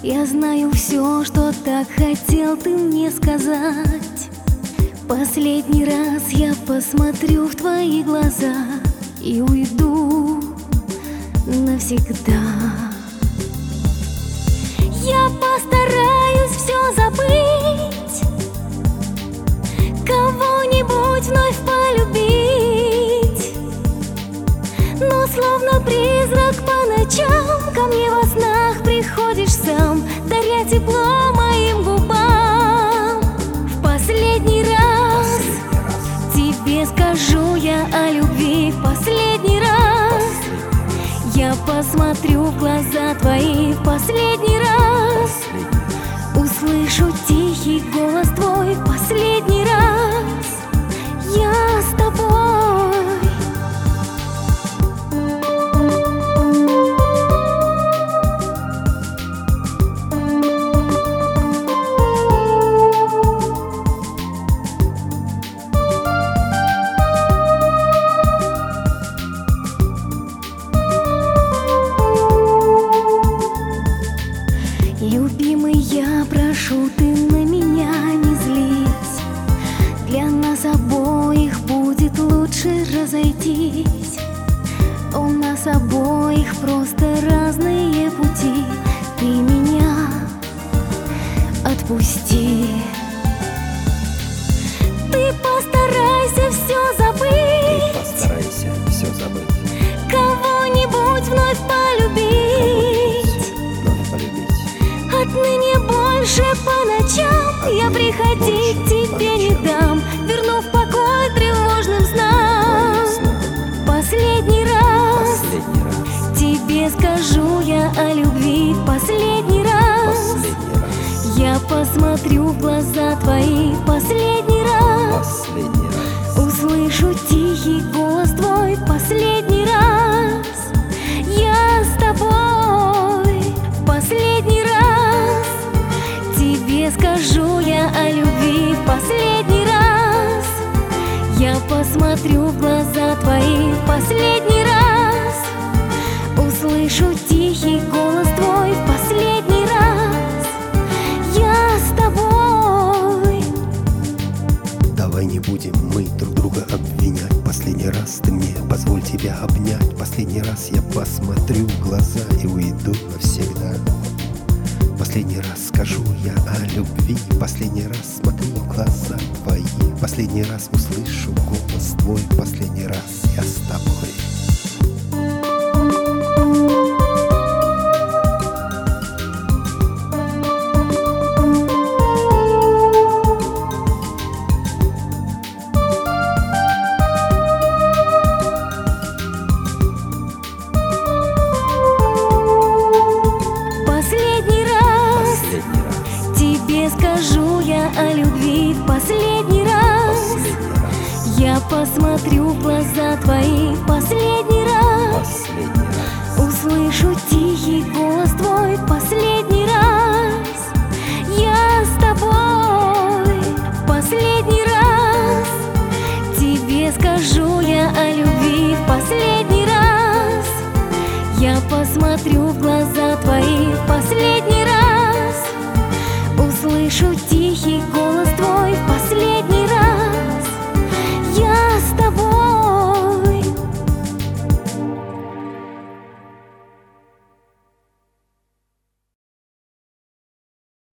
Я знаю все, что так хотел ты мне сказать. Последний раз я посмотрю в твои глаза и уйду навсегда. Я постараюсь все забыть, кого-нибудь вновь полюбить, но словно призрак по ночам ко мне во снах приходишь сам, даря тепло моим губам. В последний раз тебе скажу я о любви, в последний раз я посмотрю в глаза твои, в последний раз услышу тихий голос твой, в последний раз я с тобой. Любимый, я прошу, ты на меня не злись. Для нас обоих будет лучше разойтись. У нас обоих просто разные пути. Ты меня отпусти. Ты постарайся все забыть. Ты постарайся все забыть. Кого-нибудь вновь полюбить. Отныне больше по ночам я приходить к тебе не дам, вернув покой тревожным снам. Последний раз тебе скажу я о любви, последний раз я посмотрю в глаза твои, последний раз услышу тихий голос твой, последний раз я с тобой. В последний раз тебе скажу я о любви, в последний раз я посмотрю в глаза твои, в последний раз услышу тихий голос твой, в последний раз я с тобой. Давай не будем мы друг друга обвинять. Последний раз ты мне позволь тебя обнять. Последний раз я посмотрю в глаза и уйду навсегда. Последний раз скажу я о любви, последний раз смотрю в глаза твои, последний раз услышу голос твой, последний раз я с тобой. Тебе скажу я о любви, в последний раз я посмотрю в глаза твои, в последний раз услышу тихий голос твой, в последний раз я с тобой. В последний раз тебе скажу я о любви, в последний раз я посмотрю в глаза твои, в последний раз услышу тихий голос